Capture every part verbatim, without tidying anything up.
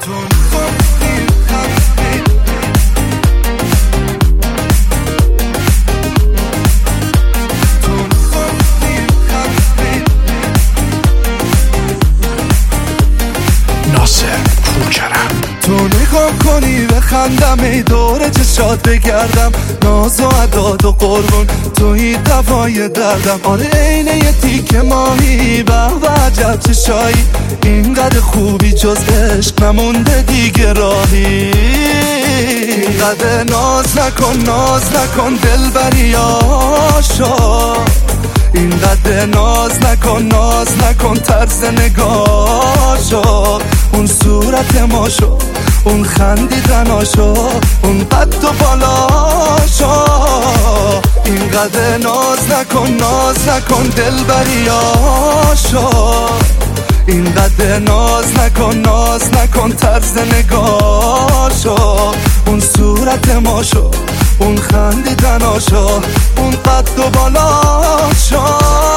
تو نگاه کنی بخندم ای دور چشات بگردم ناز و عداد و قربون توی دوای دردم آره اینه یه تیک ماهی به به عجب چشایی اینقدر خوبی جز عشق نمونده دیگه راهی اینقدر ناز نکن ناز نکن دلبری آشا اینقدر ناز نکن ناز نکن طرز نگاشو اون صورت ماشو اون خندیدناشو اون قد و بالاشو اینقدر ناز نکن ناز نکن دلبریاشو اینقدر ناز نکن ناز نکن طرز نگاشو اون صورت ماشو اون خندیدناشو اون قد و بالاشو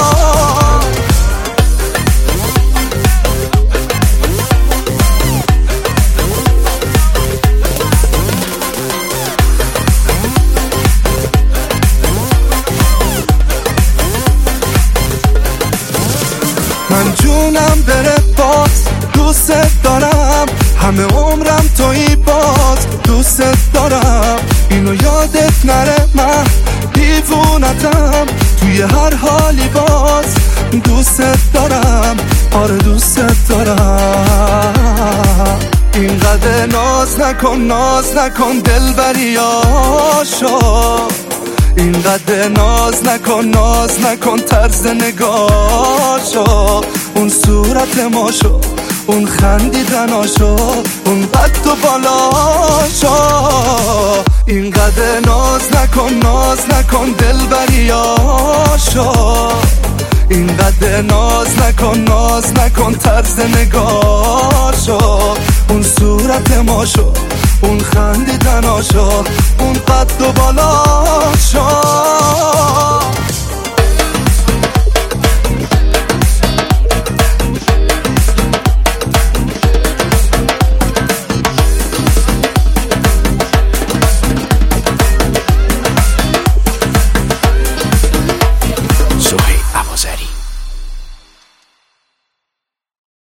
من جونم بره باز دوست دارم همه عمرم تویی باز دوست دارم اینو یادت نره من دیوونتم توی هر حالی باز دوست دارم آره دوست دارم اینقدر ناز نکن ناز نکن دلبریاشو اینقدر ناز نکن ناز نکن طرز نگاشو اون صورت ماشو اون خندیدناشو اون قد و بالاشو اینقدر ناز نکن ناز نکن دلبریاشو اینقدر ناز نکن ناز نکن طرز نگاشو اون صورت ماشو اون خندیدناشو اون قد و بالاشو